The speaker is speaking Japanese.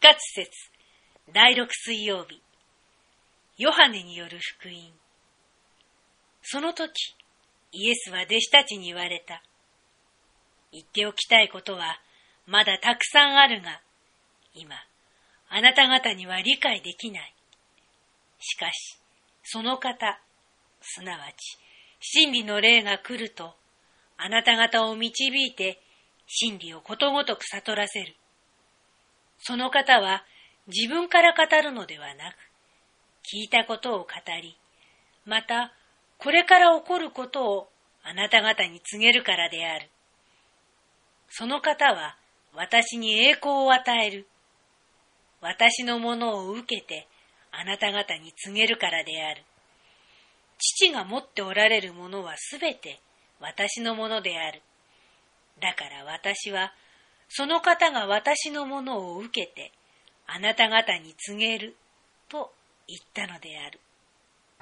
月節第6水曜日、ヨハネによる福音。その時、イエスは弟子たちに言われた。言っておきたいことはまだたくさんあるが、今、あなた方には理解できない。しかし、その方、すなわち、真理の霊が来ると、あなた方を導いて、真理をことごとく悟らせる。その方は自分から語るのではなく、聞いたことを語り、また、これから起こることをあなた方に告げるからである。その方は私に栄光を与える。私のものを受けてあなた方に告げるからである。父が持っておられるものはすべて私のものである。だから私はその方が私のものを受けてあなた方に告げると言ったのである。